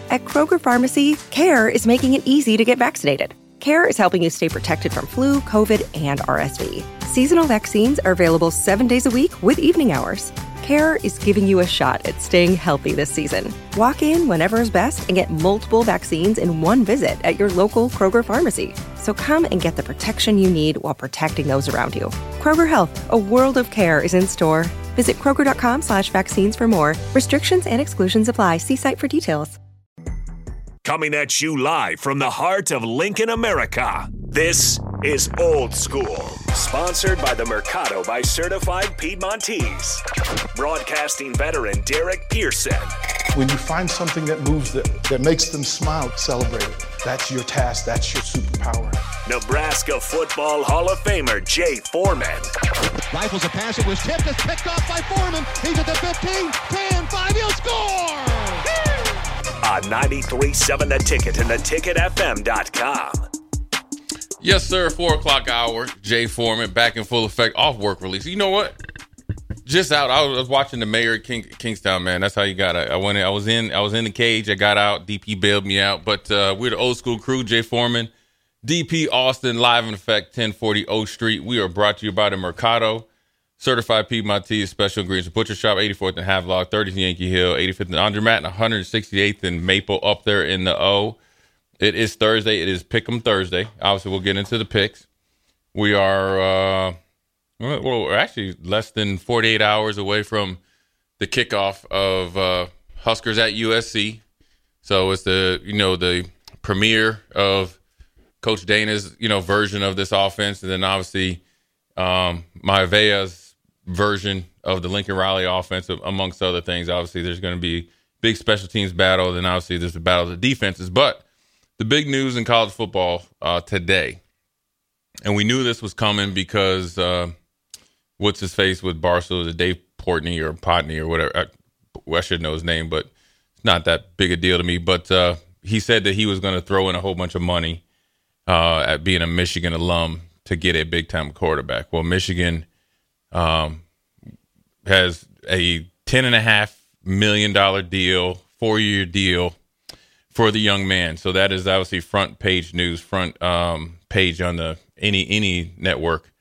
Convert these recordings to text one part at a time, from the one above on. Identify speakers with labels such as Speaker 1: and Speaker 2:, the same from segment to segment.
Speaker 1: At Kroger Pharmacy, CARE is making it easy to get vaccinated. CARE is helping you stay protected from flu, COVID, and RSV. Seasonal vaccines are available 7 days a week with evening hours. CARE is giving you a shot at staying healthy this season. Walk in whenever is best and get multiple vaccines in one visit at your local Kroger Pharmacy. So come and get the protection you need while protecting those around you. Kroger Health, a world of care is in store. Visit Kroger.com/vaccines for more. Restrictions and exclusions apply. See site for details.
Speaker 2: Coming at you live from the heart of Lincoln, America. This is Old School, sponsored by the Mercado by Certified Piedmontese. Broadcasting veteran Derek Pearson.
Speaker 3: When you find something that moves them, that makes them smile, celebrate it. That's your task. That's your superpower.
Speaker 2: Nebraska Football Hall of Famer Jay Foreman.
Speaker 4: Rifles a pass. It was tipped. It's picked off by Foreman. He's at the 15, 10, 5. He'll score!
Speaker 2: On 93.7 The Ticket and theticketfm.com.
Speaker 5: Yes, sir. 4 o'clock hour. Jay Foreman back in full effect off work release. You know what? Just out. I was watching the Mayor of Kingstown, man. That's how you got it. I went in. I was in the cage. I got out. DP bailed me out. But we're the Old School crew. Jay Foreman, DP Austin, live in effect, 1040 O Street. We are brought to you by the Mercado. Certified Piedmontese Special Ingredients Butcher Shop, 84th and Havelock, 30th and Yankee Hill, 85th and Andermatt, and 168th and Maple up there in the O. It is Thursday. It is Pick'em Thursday. Obviously, we'll get into the picks. We are, we're actually less than 48 hours away from the kickoff of Huskers at USC. So it's the premiere of Coach Dana's, version of this offense. And then obviously Maivea's version of the Lincoln Riley offense, amongst other things. Obviously, there's going to be big special teams battle, and obviously there's a battle of the defenses. But the big news in college football today, and we knew this was coming because what's his face with Barstool, Dave Portnoy or Potney or whatever. I should know his name, but it's not that big a deal to me. But he said that he was going to throw in a whole bunch of money at being a Michigan alum to get a big-time quarterback. Well, Michigan has a $10.5 million deal, 4-year deal for the young man. So that is obviously front page news, front page on the any network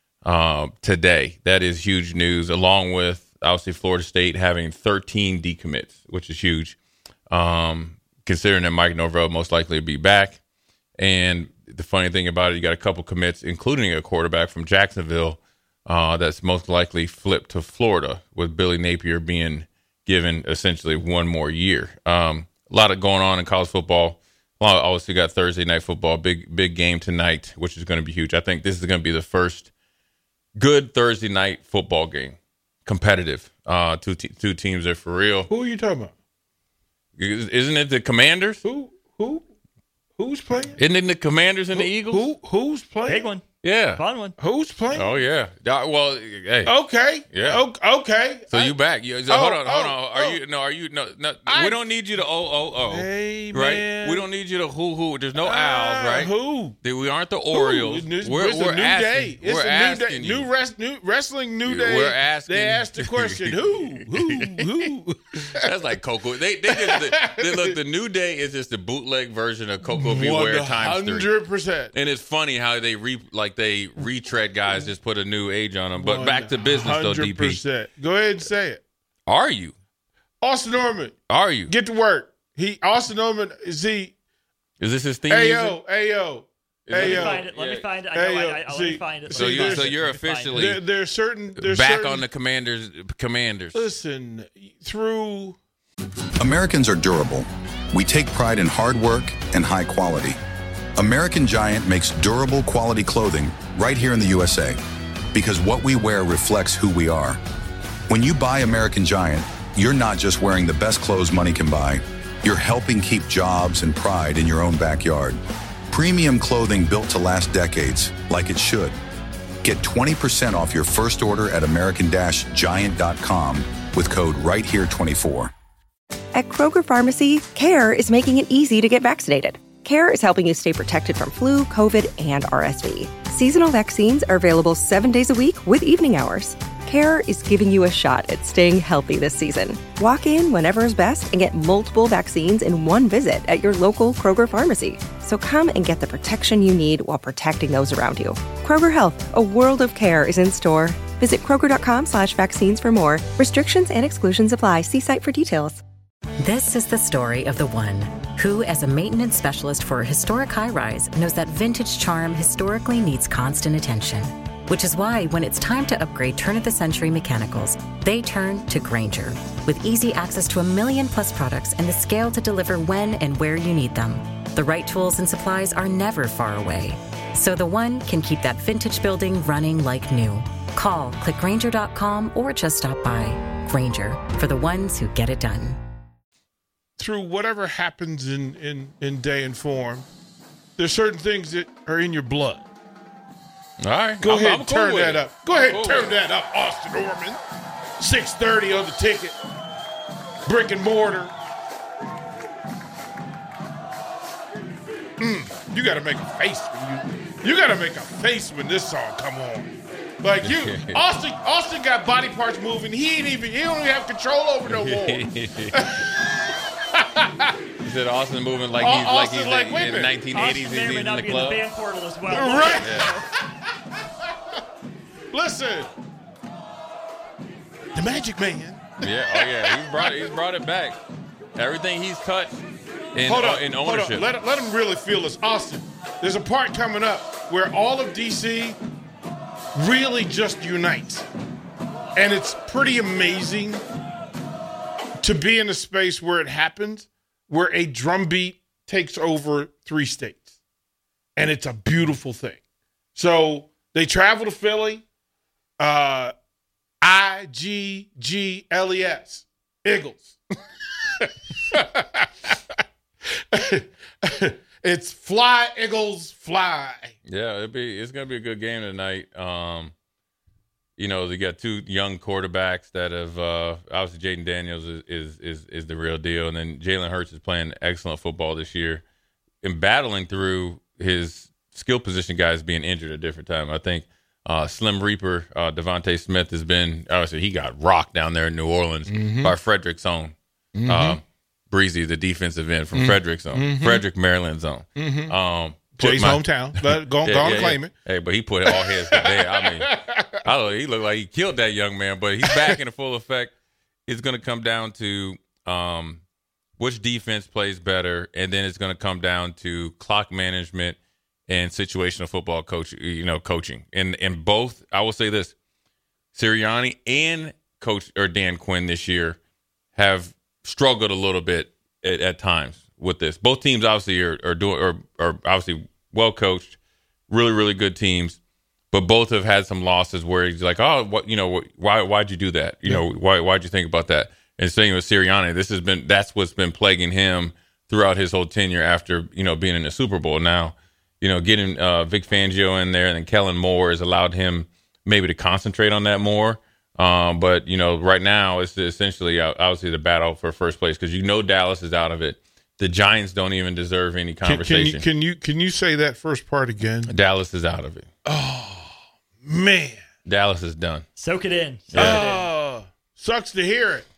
Speaker 5: today. That is huge news, along with obviously Florida State having 13 decommits, which is huge, considering that Mike Norvell most likely will be back. And the funny thing about it, you got a couple commits, including a quarterback from Jacksonville that's most likely flipped to Florida, with Billy Napier being given essentially one more year. A lot of going on in college football. Obviously got Thursday night football, big game tonight, which is going to be huge. I think this is going to be the first good Thursday night football game, competitive. Two teams are for real.
Speaker 6: Who are you talking about?
Speaker 5: Isn't it the Commanders?
Speaker 6: Who's playing?
Speaker 5: Isn't it the Commanders and the Eagles?
Speaker 6: Who's playing?
Speaker 7: Big one.
Speaker 5: Yeah.
Speaker 7: Fun one.
Speaker 6: Who's playing?
Speaker 5: Oh, yeah. Well, hey.
Speaker 6: Okay.
Speaker 5: Yeah.
Speaker 6: Okay.
Speaker 5: So you back. Hold on. We don't need you to
Speaker 6: Hey,
Speaker 5: right?
Speaker 6: man.
Speaker 5: We don't need you to who. There's no owls, right?
Speaker 6: Who?
Speaker 5: We aren't the Orioles.
Speaker 6: It's
Speaker 5: We're
Speaker 6: a new
Speaker 5: asking,
Speaker 6: day. It's
Speaker 5: we're
Speaker 6: a
Speaker 5: asking
Speaker 6: new
Speaker 5: you.
Speaker 6: day. New wrestling new day.
Speaker 5: We're asking.
Speaker 6: They asked the question, who?
Speaker 5: That's like Coco. They look, the new day is just the bootleg version of Coco Beware times 3.
Speaker 6: 100%.
Speaker 5: And it's funny how they retread guys, just put a new age on them. But back to business, though, DP.
Speaker 6: 100%. Go ahead and say it.
Speaker 5: Are you?
Speaker 6: Austin Norman.
Speaker 5: Are you?
Speaker 6: Get to work. Austin Norman, is he?
Speaker 5: Is this his theme?
Speaker 6: Ayo.
Speaker 7: Let me find it. Let me find it. Let me find it.
Speaker 5: So you're officially
Speaker 6: there's certain
Speaker 5: on the Commanders.
Speaker 6: Listen, through
Speaker 8: Americans are durable. We take pride in hard work and high quality. American Giant makes durable quality clothing right here in the USA, because what we wear reflects who we are. When you buy American Giant, you're not just wearing the best clothes money can buy. You're helping keep jobs and pride in your own backyard. Premium clothing built to last decades, like it should. Get 20% off your first order at American-Giant.com with code RightHere24.
Speaker 1: At Kroger Pharmacy, CARE is making it easy to get vaccinated. CARE is helping you stay protected from flu, COVID, and RSV. Seasonal vaccines are available 7 days a week with evening hours. CARE is giving you a shot at staying healthy this season. Walk in whenever is best and get multiple vaccines in one visit at your local Kroger pharmacy. So come and get the protection you need while protecting those around you. Kroger Health, a world of care is in store. Visit Kroger.com/vaccines for more. Restrictions and exclusions apply. See site for details.
Speaker 9: This is the story of the one who, as a maintenance specialist for a historic high-rise, knows that vintage charm historically needs constant attention. Which is why when it's time to upgrade turn-of-the-century mechanicals, they turn to Grainger. With easy access to 1 million-plus products and the scale to deliver when and where you need them. The right tools and supplies are never far away. So the one can keep that vintage building running like new. Call, click Grainger.com, or just stop by. Grainger, for the ones who get it done.
Speaker 6: Through whatever happens in day and form, there's certain things that are in your blood.
Speaker 5: All right.
Speaker 6: Go ahead and turn that up. Go ahead and turn
Speaker 5: with
Speaker 6: that up, Austin Orman. 6:30 on the ticket. Brick and mortar. You got to make a face when you got to make a face when this song come on. Like Austin got body parts moving. He don't even have control over no more.
Speaker 5: You said Austin moving like he's in the 1980s.
Speaker 7: Austin may or may not be in the band portal as well.
Speaker 6: Right.
Speaker 5: Yeah.
Speaker 6: Listen, the Magic Man.
Speaker 5: Yeah. Oh yeah. He's brought it back. Everything he's cut in ownership.
Speaker 6: Hold on. Let him really feel this. Austin, there's a part coming up where all of DC really just unites. And it's pretty amazing to be in a space where it happens, where a drum beat takes over 3 states. And it's a beautiful thing. So they travel to Philly, IGGLES, Eagles. It's fly, Eagles, fly.
Speaker 5: Yeah, it's gonna be a good game tonight. They got 2 young quarterbacks that have obviously Jaden Daniels is the real deal, and then Jalen Hurts is playing excellent football this year and battling through his skill position guys being injured at different time. I think Slim Reaper, Devontae Smith has been obviously he got rocked down there in New Orleans by Frederick's own. Breezy, the defensive end from Frederick's own, Frederick, Maryland zone.
Speaker 6: Jay's hometown. Go on, claim it.
Speaker 5: Hey, but he put all his there. I mean, I don't know. He looked like he killed that young man, but he's back in full effect. It's going to come down to which defense plays better, and then it's going to come down to clock management and situational football coaching. And both, I will say this, Sirianni and Coach or Dan Quinn this year have struggled a little bit at times with this. Both teams obviously are obviously well coached, really, really good teams, but both have had some losses where he's like, oh, why'd you do that? Why'd you think about that? And same with Sirianni, that's what's been plaguing him throughout his whole tenure after being in the Super Bowl. Now, getting Vic Fangio in there and then Kellen Moore has allowed him maybe to concentrate on that more. But right now it's essentially obviously the battle for first place because Dallas is out of it. The Giants don't even deserve any conversation.
Speaker 6: Can you say that first part again?
Speaker 5: Dallas is out of it.
Speaker 6: Oh man,
Speaker 5: Dallas is done.
Speaker 7: Soak it in.
Speaker 6: Sucks to hear it.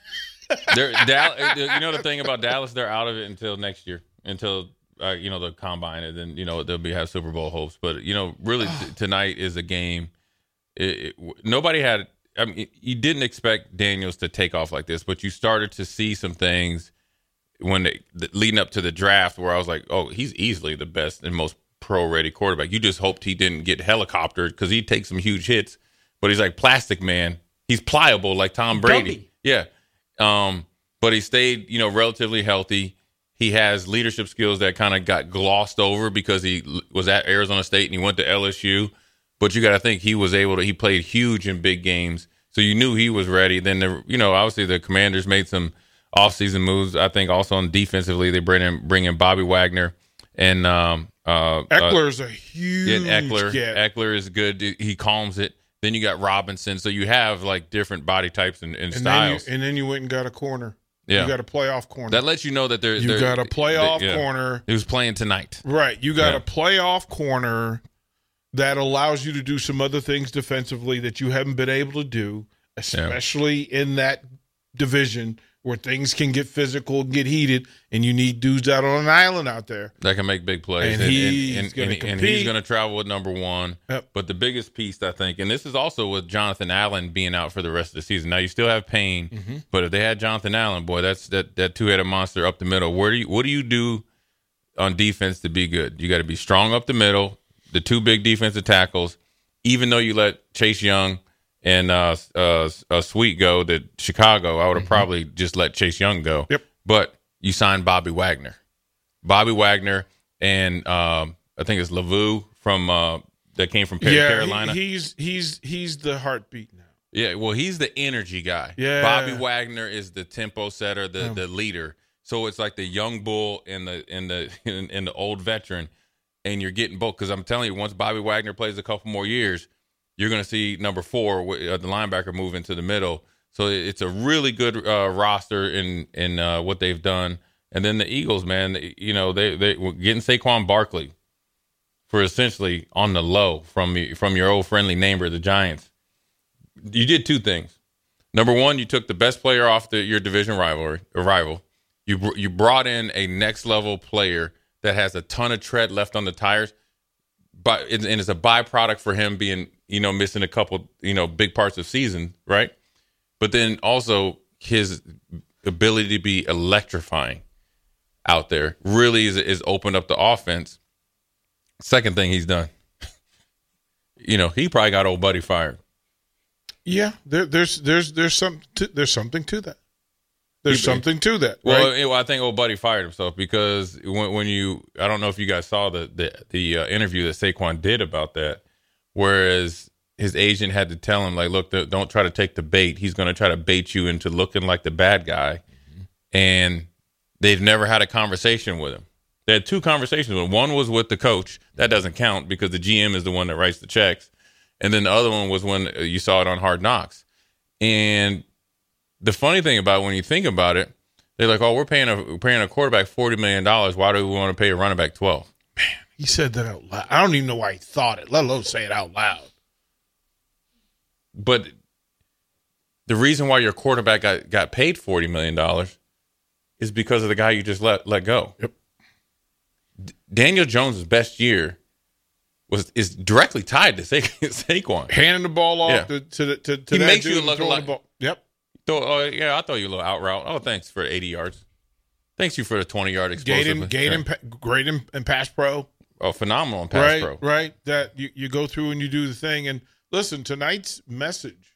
Speaker 5: The thing about Dallas, they're out of it until next year, until the combine, and then they'll have Super Bowl hopes. But really tonight is a game. Nobody had. I mean, you didn't expect Daniels to take off like this, but you started to see some things leading up to the draft where I was like, oh, he's easily the best and most pro-ready quarterback. You just hoped he didn't get helicoptered because he'd take some huge hits, but he's like Plastic Man. He's pliable like Tom Brady. Yeah. But he stayed, relatively healthy. He has leadership skills that kind of got glossed over because he was at Arizona State and he went to LSU. But you got to think he played huge in big games. So you knew he was ready. Then, obviously the Commanders made some offseason moves. I think also on defensively, they bring in Bobby Wagner. And
Speaker 6: Eckler's a huge get.
Speaker 5: Eckler is good. He calms it. Then you got Robinson. So you have like different body types and styles.
Speaker 6: Then you went and got a corner.
Speaker 5: Yeah.
Speaker 6: You got a playoff corner.
Speaker 5: That lets you know that
Speaker 6: you got a playoff corner.
Speaker 5: He was playing tonight.
Speaker 6: Right. You got a playoff corner that allows you to do some other things defensively that you haven't been able to do, especially in that division where things can get physical and get heated, and you need dudes out on an island out there
Speaker 5: that can make big plays.
Speaker 6: And he's going
Speaker 5: to travel with number one.
Speaker 6: Yep.
Speaker 5: But the biggest piece, I think, and this is also with Jonathan Allen being out for the rest of the season. Now, you still have Payne, but if they had Jonathan Allen, boy, that's that two-headed monster up the middle. What do you do on defense to be good? You got to be strong up the middle, the two big defensive tackles, even though you let Chase Young and Sweet go to Chicago, I would have probably just let Chase Young go.
Speaker 6: Yep.
Speaker 5: But you signed Bobby Wagner. And I think it's Lavu from that came from Carolina.
Speaker 6: He's the heartbeat now.
Speaker 5: Yeah, well, he's the energy guy.
Speaker 6: Yeah.
Speaker 5: Bobby Wagner is the tempo setter, the leader. So it's like the young bull and the old veteran, and you're getting both. Because I'm telling you, once Bobby Wagner plays a couple more years, you're going to see number 4, the linebacker, move into the middle. So it's a really good roster in what they've done. And then the Eagles, man, they were getting Saquon Barkley for essentially on the low from your old friendly neighbor, the Giants. You did two things. Number one, you took the best player off your division rival. You brought in a next level player that has a ton of tread left on the tires, and it's a byproduct for him being missing a couple big parts of season, right? But then also his ability to be electrifying out there really is opened up the offense. Second thing he's done, he probably got old buddy fired.
Speaker 6: Yeah, there's something to that. There's something to that. Right?
Speaker 5: Well, I think old buddy fired himself because when I don't know if you guys saw the interview that Saquon did about that, whereas his agent had to tell him, like, look, don't try to take the bait. He's going to try to bait you into looking like the bad guy. Mm-hmm. And they've never had a conversation with him. They had 2 conversations with him. One was with the coach. That doesn't count because the GM is the one that writes the checks. And then the other one was when you saw it on Hard Knocks. And the funny thing about it, when you think about it, they're like, oh, we're paying a quarterback $40 million. Why do we want to pay a running back 12?
Speaker 6: Man, he said that out loud. I don't even know why he thought it, let alone say it out loud.
Speaker 5: But the reason why your quarterback got paid $40 million is because of the guy you just let go.
Speaker 6: Yep.
Speaker 5: Daniel Jones' best year is directly tied to Saquon.
Speaker 6: Handing the ball off to
Speaker 5: he makes you look like.
Speaker 6: Yep.
Speaker 5: I throw you a little out route. Oh, thanks for 80 yards. Thanks you for the 20-yard explosive.
Speaker 6: Great in pass pro.
Speaker 5: Oh, phenomenal in pass pro.
Speaker 6: Right. That you go through and you do the thing. And listen, tonight's message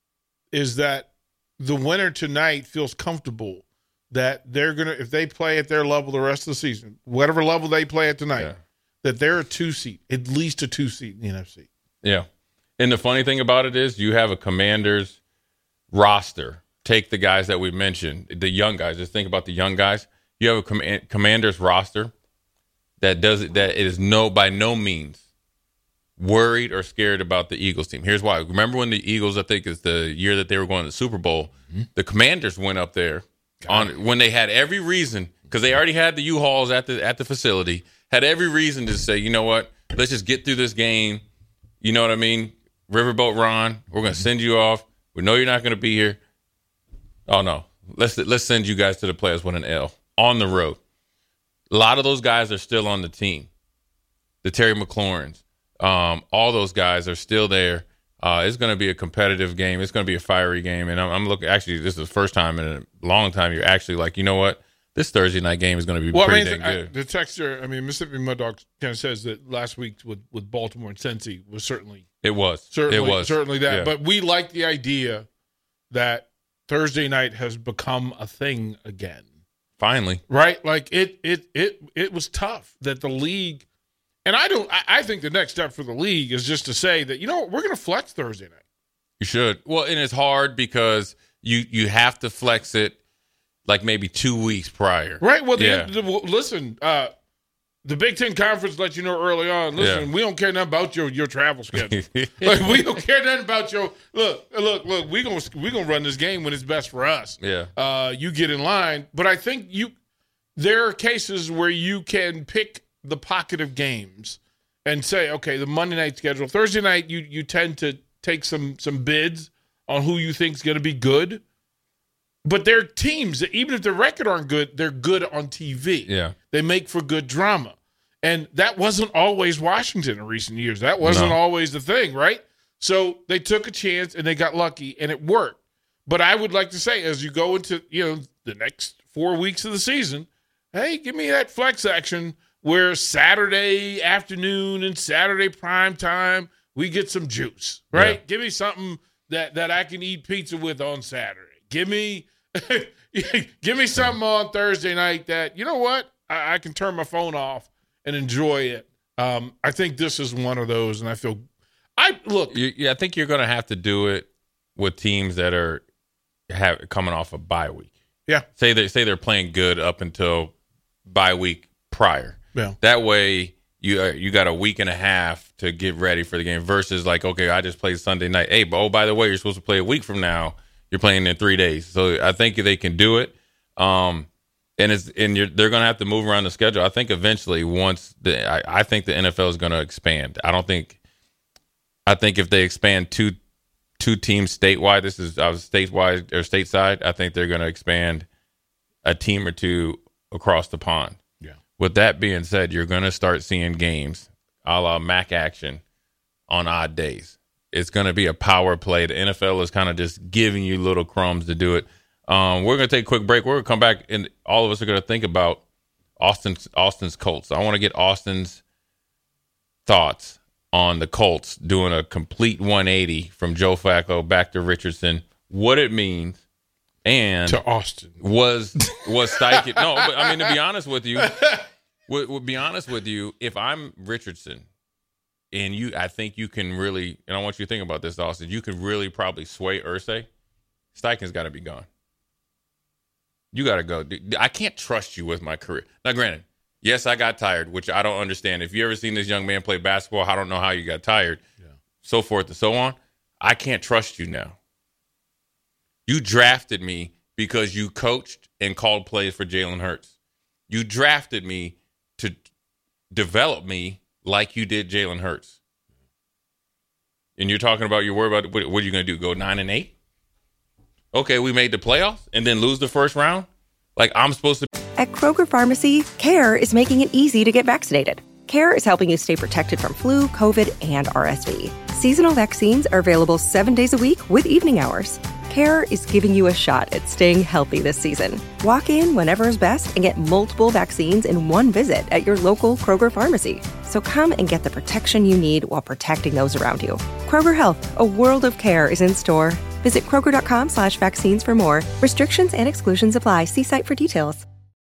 Speaker 6: is that the winner tonight feels comfortable that they're going to, if they play at their level the rest of the season, whatever level they play at tonight, that they're a 2 seed, at least a 2 seed in the NFC.
Speaker 5: Yeah. And the funny thing about it is you have a Commanders roster. Take the guys that we mentioned, the young guys. Just think about the young guys. You have a Commanders roster that is by no means worried or scared about the Eagles team. Here's why. Remember when the Eagles, I think it's the year that they were going to the Super Bowl, the Commanders went up there when they had every reason, because they already had the U-Hauls at the facility, had every reason to say, you know what, let's just get through this game. You know what I mean? Riverboat Ron, we're going to send you off. We know you're not going to be here. Oh, no. Let's send you guys to the playoffs with an L on the road. A lot of those guys are still on the team. The Terry McLaurins, all those guys are still there. It's going to be a competitive game. It's going to be a fiery game. And I'm looking, actually, this is the first time in a long time you're actually like, you know what? This Thursday night game is going to be pretty dang good.
Speaker 6: The texture, Mississippi Mud Dog kind of says that last week with Baltimore and Cincy was certainly.
Speaker 5: It was.
Speaker 6: Certainly that.
Speaker 5: Yeah.
Speaker 6: But we like the idea that Thursday night has become a thing again.
Speaker 5: Finally.
Speaker 6: Right? Like it was tough that the league, and I think the next step for the league is just to say that, you know what, we're going to flex Thursday night.
Speaker 5: You should. Well, and it's hard because you have to flex it like maybe 2 weeks prior.
Speaker 6: Right. Well, listen, the Big Ten Conference let you know early on, listen, we don't care nothing about your travel schedule. Like, we don't care nothing about your look, we're gonna run this game when it's best for us.
Speaker 5: Yeah.
Speaker 6: You get in line. But I think there are cases where you can pick the pocket of games and say, okay, the Monday night schedule. Thursday night, you tend to take some bids on who you think is going to be good. But they're teams that, even if the record aren't good, they're good on TV.
Speaker 5: Yeah.
Speaker 6: They make for good drama. And that wasn't always Washington in recent years. That wasn't always the thing, right? So they took a chance and they got lucky, and it worked. But I would like to say, as you go into the next 4 weeks of the season, hey, give me that flex action where Saturday afternoon and Saturday prime time we get some juice, right? Yeah. Give me something that I can eat pizza with on Saturday. Give me something on Thursday night that, you know what, I can turn my phone off and enjoy it. I think this is one of those, and I think you're
Speaker 5: going to have to do it with teams that are coming off a bye week.
Speaker 6: Yeah.
Speaker 5: Say they're playing good up until bye week prior.
Speaker 6: Yeah.
Speaker 5: That way you got a week and a half to get ready for the game versus like, okay, I just played Sunday night. Hey, but by the way, you're supposed to play a week from now. You're playing in 3 days. So I think they can do it. They're going to have to move around the schedule. I think eventually I think the NFL is going to expand. I think if they expand two teams statewide, this is statewide or stateside, I think they're going to expand a team or two across the pond.
Speaker 6: Yeah.
Speaker 5: With that being said, you're going to start seeing games a la MAC action on odd days. It's going to be a power play. The NFL is kind of just giving you little crumbs to do it. We're going to take a quick break. We're going to come back, and all of us are going to think about Austin's Colts. I want to get Austin's thoughts on the Colts doing a complete 180 from Joe Flacco back to Richardson, what it means, and
Speaker 6: to Austin
Speaker 5: was Steichen. No, but I mean, to be honest with you, if I'm Richardson. And I think you can really, and I want you to think about this, Austin, you can really probably sway Irsay. Steichen's got to be gone. You got to go. I can't trust you with my career. Now, granted, yes, I got tired, which I don't understand. If you ever seen this young man play basketball, I don't know how you got tired, so forth and so on. I can't trust you now. You drafted me because you coached and called plays for Jalen Hurts. You drafted me to develop me like you did Jalen Hurts. And you're talking about you're worried about what are you going to do? Go 9-8? Okay, we made the playoffs and then lose the first round? Like I'm supposed to.
Speaker 1: At Kroger Pharmacy, CARE is making it easy to get vaccinated. CARE is helping you stay protected from flu, COVID, and RSV. Seasonal vaccines are available 7 days a week with evening hours. CARE is giving you a shot at staying healthy this season. Walk in whenever is best and get multiple vaccines in one visit at your local Kroger pharmacy. So come and get the protection you need while protecting those around you. Kroger Health, a world of care is in store. Visit Kroger.com/vaccines for more. Restrictions and exclusions apply. See site for details.